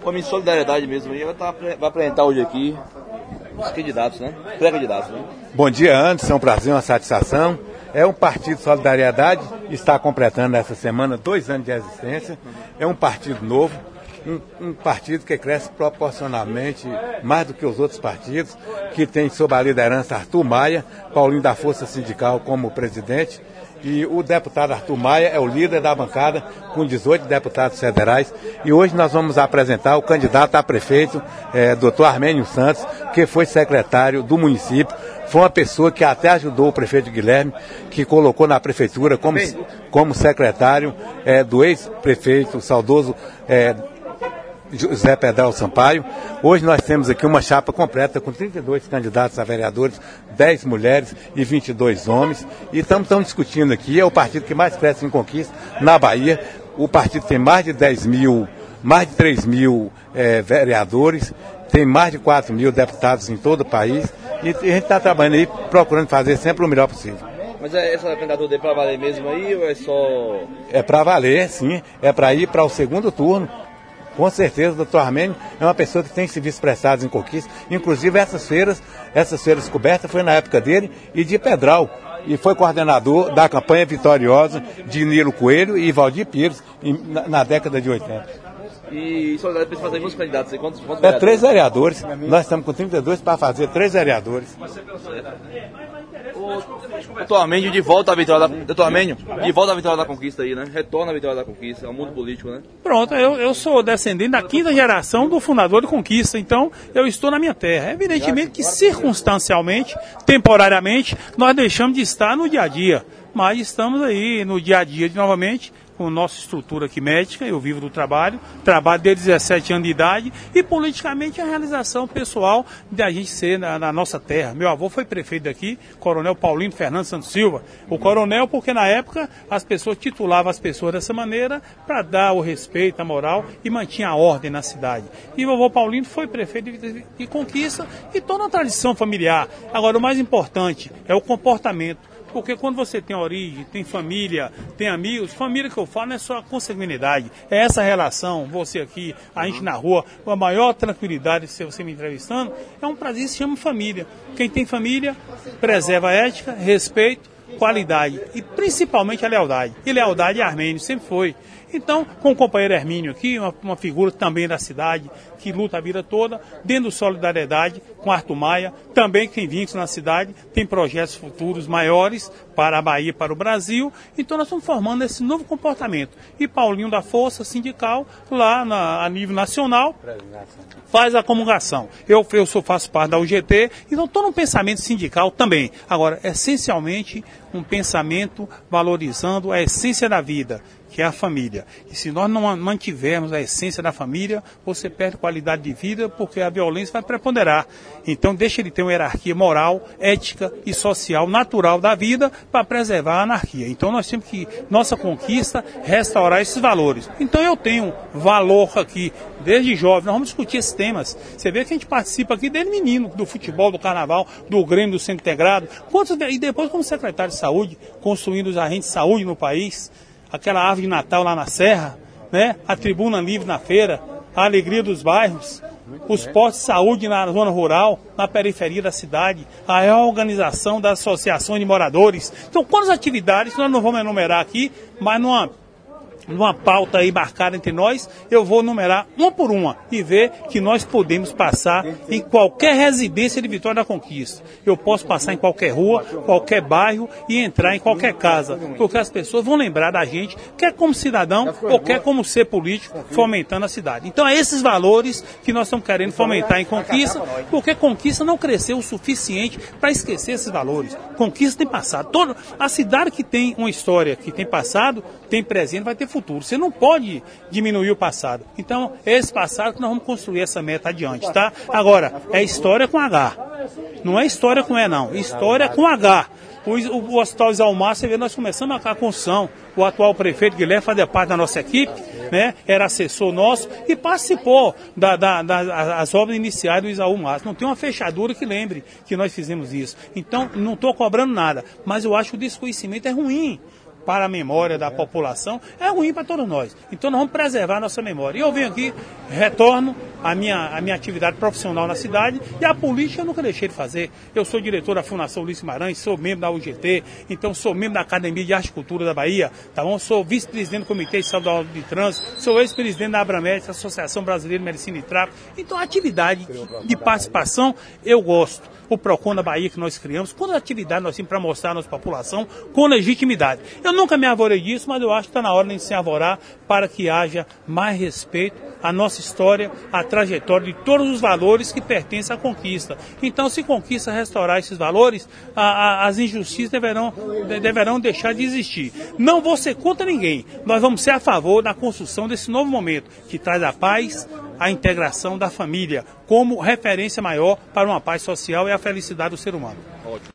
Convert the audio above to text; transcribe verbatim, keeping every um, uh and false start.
Homem de solidariedade mesmo, e ela tá, vai apresentar hoje aqui os candidatos, né? Pré-candidatos, né? Bom dia, Anderson, é um prazer, uma satisfação. É um partido de solidariedade, está completando essa semana dois anos de existência. É um partido novo, um, um partido que cresce proporcionalmente mais do que os outros partidos, que tem sob a liderança Arthur Maia, Paulinho da Força Sindical como presidente. E o deputado Arthur Maia é o líder da bancada, com dezoito deputados federais. E hoje nós vamos apresentar o candidato a prefeito, é, doutor Armênio Santos, que foi secretário do município. Foi uma pessoa que até ajudou o prefeito Guilherme, que colocou na prefeitura como, como secretário é, do ex-prefeito, saudoso é, José Pedral Sampaio. Hoje nós temos aqui uma chapa completa com trinta e dois candidatos a vereadores, dez mulheres e vinte e dois homens. E estamos discutindo aqui, é o partido que mais cresce em conquista na Bahia. O partido tem mais de dez mil, mais de três mil é, vereadores, tem mais de quatro mil deputados em todo o país. E a gente está trabalhando aí, procurando fazer sempre o melhor possível. Mas essa candidatura é para valer mesmo aí ou é só... É para valer, sim. É para ir para o segundo turno. Com certeza, o doutor Armênio é uma pessoa que tem serviços prestados em conquista. Inclusive, essas feiras, essas feiras cobertas foi na época dele e de Pedral. E foi coordenador da campanha vitoriosa de Nilo Coelho e Valdir Pires na, na década de oitenta. E solidariedade precisa fazer quantos candidatos aí? Quantos, quantos é três vereadores. Nós estamos com trinta e dois para fazer três vereadores. Doutor Armênio, de volta à vitória da... Doutor Armênio, de volta à vitória da conquista aí, né? Retorna à vitória da conquista, é um mundo político, né? Pronto, eu, eu sou descendente da quinta geração do fundador de Conquista, então eu estou na minha terra. Evidentemente que circunstancialmente, temporariamente, nós deixamos de estar no dia a dia, mas estamos aí no dia a dia de, novamente, com nossa estrutura aqui médica, eu vivo do trabalho, trabalho desde dezessete anos de idade, e politicamente a realização pessoal de a gente ser na, na nossa terra. Meu avô foi prefeito daqui, Coronel Paulino Fernando Santos Silva. O coronel, porque na época as pessoas titulavam as pessoas dessa maneira para dar o respeito, a moral e mantinha a ordem na cidade. E o avô Paulino foi prefeito de, de Conquista e toda a tradição familiar. Agora, o mais importante é o comportamento. Porque quando você tem origem, tem família, tem amigos, família que eu falo não é só a consanguinidade, é essa relação, você aqui, a gente na rua, com a maior tranquilidade, se você me entrevistando, é um prazer, se chama família. Quem tem família, preserva a ética, respeito, qualidade e principalmente a lealdade. E lealdade é Armênio, sempre foi. Então, com o companheiro Hermínio aqui, uma, uma figura também da cidade, que luta a vida toda, dentro do Solidariedade, com Arthur Maia, também quem vínculos na cidade, tem projetos futuros maiores para a Bahia e para o Brasil. Então, nós estamos formando esse novo comportamento. E Paulinho da Força Sindical, lá na, a nível nacional, faz a comungação. Eu, eu sou, faço parte da U G T, então estou num pensamento sindical também. Agora, essencialmente, um pensamento valorizando a essência da vida, que é a família. E se nós não mantivermos a essência da família, você perde qualidade de vida, porque a violência vai preponderar. Então deixa de ter uma hierarquia moral, ética e social natural da vida para preservar a anarquia. Então nós temos que, nossa conquista, restaurar esses valores. Então eu tenho valor aqui, desde jovem, nós vamos discutir esses temas. Você vê que a gente participa aqui desde menino, do futebol, do carnaval, do Grêmio, do Centro Integrado, quantos, e depois como secretário de saúde, construindo os agentes de saúde no país, aquela árvore de Natal lá na Serra, né? A tribuna livre na feira, a alegria dos bairros, os postos de saúde na zona rural, na periferia da cidade, a reorganização das associações de moradores. Então, quantas atividades, nós não vamos enumerar aqui, mas numa, numa pauta aí marcada entre nós, eu vou numerar uma por uma e ver que nós podemos passar em qualquer residência de Vitória da Conquista. Eu posso passar em qualquer rua, qualquer bairro e entrar em qualquer casa, porque as pessoas vão lembrar da gente, quer como cidadão ou quer como ser político, fomentando a cidade. Então é esses valores que nós estamos querendo fomentar em Conquista, porque Conquista não cresceu o suficiente para esquecer esses valores. Conquista tem passado. Toda a cidade que tem uma história, que tem passado, tem presente, vai ter futuro. Você não pode diminuir o passado. Então, é esse passado que nós vamos construir essa meta adiante, tá? Agora, é história com H. Não é história com E, não. História com H. O, o, o Hospital Isalmar, você vê, nós começamos a construção. O atual prefeito Guilherme fazia parte da nossa equipe, né? Era assessor nosso e participou das da, da, obras iniciais do Isaú Márcio. Não tem uma fechadura que lembre que nós fizemos isso. Então, não estou cobrando nada, mas eu acho que o desconhecimento é ruim. para a memória da população, é ruim para todos nós. Então nós vamos preservar a nossa memória. E eu venho aqui, retorno a minha, a minha atividade profissional na cidade, e a política eu nunca deixei de fazer. Eu sou diretor da Fundação Ulisses Guimarães, sou membro da U G T, então sou membro da Academia de Arte e Cultura da Bahia, tá bom? Sou vice-presidente do Comitê Estadual de Trânsito, sou ex-presidente da Abramed, Associação Brasileira de Medicina e Tráfico. Então a atividade de participação eu gosto. O PROCON da Bahia que nós criamos, quando atividade nós temos para mostrar a nossa população com legitimidade. Eu nunca me arvorei disso, mas eu acho que está na hora de se arvorar para que haja mais respeito à nossa história, à trajetória de todos os valores que pertencem à conquista. Então, se conquista restaurar esses valores, a, a, as injustiças deverão, de, deverão deixar de existir. Não vou ser contra ninguém, nós vamos ser a favor da construção desse novo momento, que traz a paz, a integração da família, como referência maior para uma paz social e a felicidade do ser humano. Ótimo.